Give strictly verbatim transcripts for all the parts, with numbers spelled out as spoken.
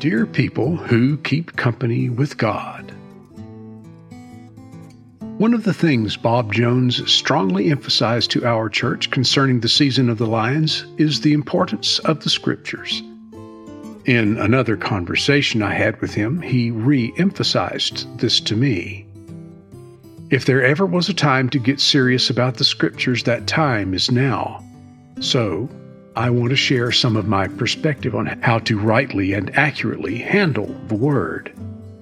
Dear people who keep company with God. One of the things Bob Jones strongly emphasized to our church concerning the season of the lions is the importance of the Scriptures. In another conversation I had with him, he re-emphasized this to me. If there ever was a time to get serious about the Scriptures, that time is now. So, I want to share some of my perspective on how to rightly and accurately handle the Word.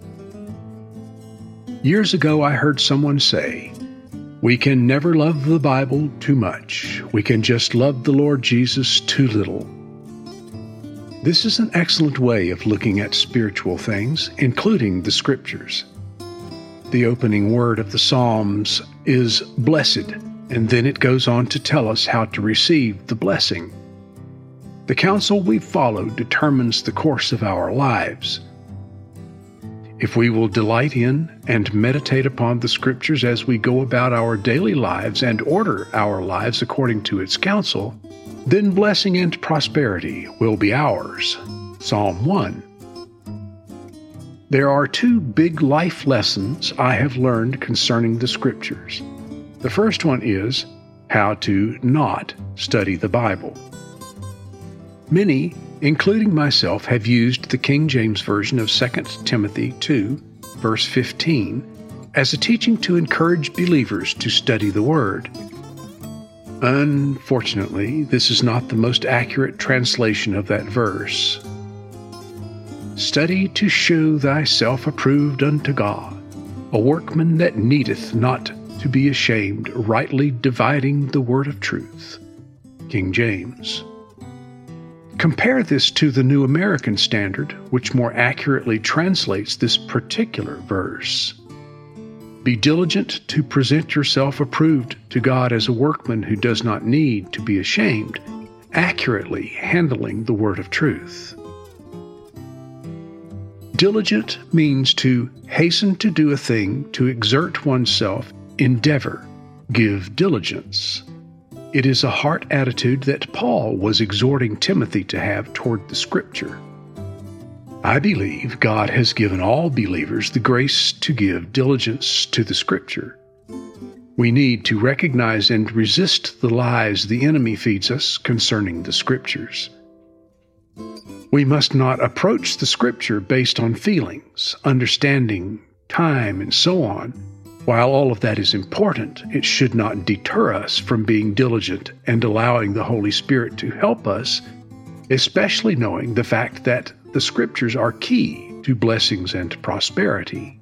Years ago, I heard someone say, "We can never love the Bible too much. We can just love the Lord Jesus too little." This is an excellent way of looking at spiritual things, including the Scriptures. The opening word of the Psalms is "blessed," and then it goes on to tell us how to receive the blessing. The counsel we follow determines the course of our lives. If we will delight in and meditate upon the Scriptures as we go about our daily lives and order our lives according to its counsel, then blessing and prosperity will be ours. Psalm one. There are two big life lessons I have learned concerning the Scriptures. The first one is how to not study the Bible. Many, including myself, have used the King James Version of Second Timothy two, verse fifteen, as a teaching to encourage believers to study the Word. Unfortunately, this is not the most accurate translation of that verse. "Study to show thyself approved unto God, a workman that needeth not to be ashamed, rightly dividing the word of truth." King James. Compare this to the New American Standard, which more accurately translates this particular verse. "Be diligent to present yourself approved to God as a workman who does not need to be ashamed, accurately handling the word of truth." Diligent means to hasten to do a thing, to exert oneself, endeavor, give diligence. It is a heart attitude that Paul was exhorting Timothy to have toward the Scripture. I believe God has given all believers the grace to give diligence to the Scripture. We need to recognize and resist the lies the enemy feeds us concerning the Scriptures. We must not approach the Scripture based on feelings, understanding, time, and so on. While all of that is important, it should not deter us from being diligent and allowing the Holy Spirit to help us, especially knowing the fact that the Scriptures are key to blessings and prosperity.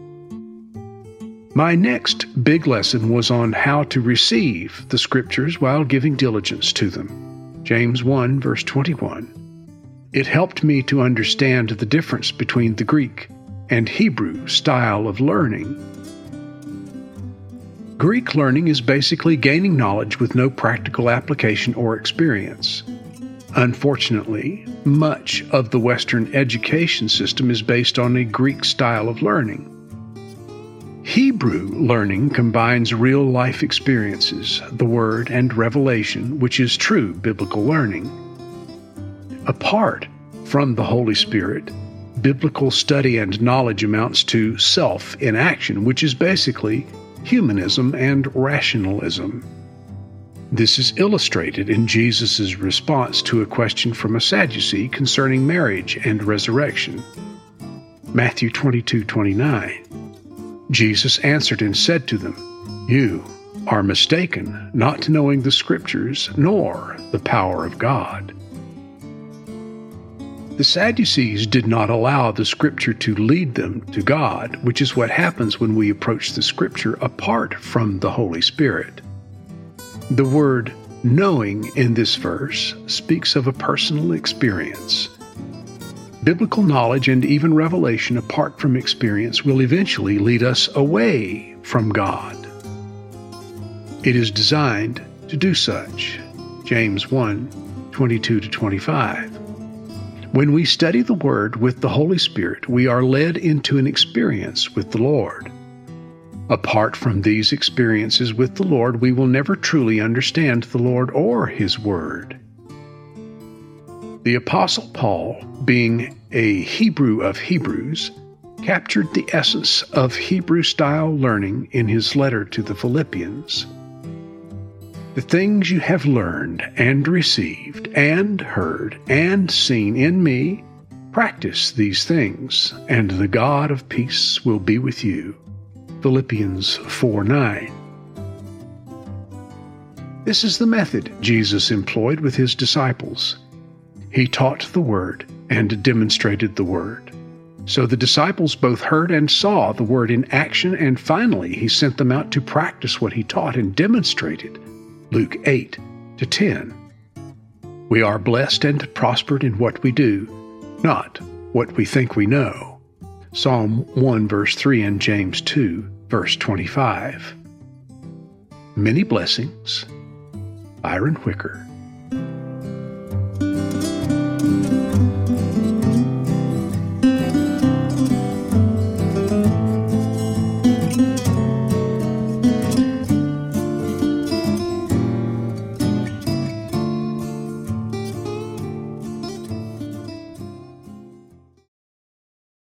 My next big lesson was on how to receive the Scriptures while giving diligence to them. James one, verse twenty-one. It helped me to understand the difference between the Greek and Hebrew style of learning. Greek learning is basically gaining knowledge with no practical application or experience. Unfortunately, much of the Western education system is based on a Greek style of learning. Hebrew learning combines real-life experiences, the Word, and revelation, which is true biblical learning. Apart from the Holy Spirit, biblical study and knowledge amounts to self-inaction, which is basically humanism and rationalism. This is illustrated in Jesus' response to a question from a Sadducee concerning marriage and resurrection. Matthew twenty-two twenty-nine. Jesus answered and said to them, "You are mistaken, not knowing the Scriptures nor the power of God." The Sadducees did not allow the Scripture to lead them to God, which is what happens when we approach the Scripture apart from the Holy Spirit. The word "knowing" in this verse speaks of a personal experience. Biblical knowledge and even revelation apart from experience will eventually lead us away from God. It is designed to do such. James one, twenty-two to twenty-five. When we study the Word with the Holy Spirit, we are led into an experience with the Lord. Apart from these experiences with the Lord, we will never truly understand the Lord or His Word. The Apostle Paul, being a Hebrew of Hebrews, captured the essence of Hebrew-style learning in his letter to the Philippians. The things you have learned and received and heard and seen in me, practice these things, and the God of peace will be with you. Philippians four nine. This is the method Jesus employed with his disciples. He taught the Word and demonstrated the Word. So the disciples both heard and saw the Word in action, and finally he sent them out to practice what he taught and demonstrated. Luke eight to ten. We are blessed and prospered in what we do, not what we think we know. Psalm one verse three and James two verse twenty-five. Many blessings. Byron Whicker.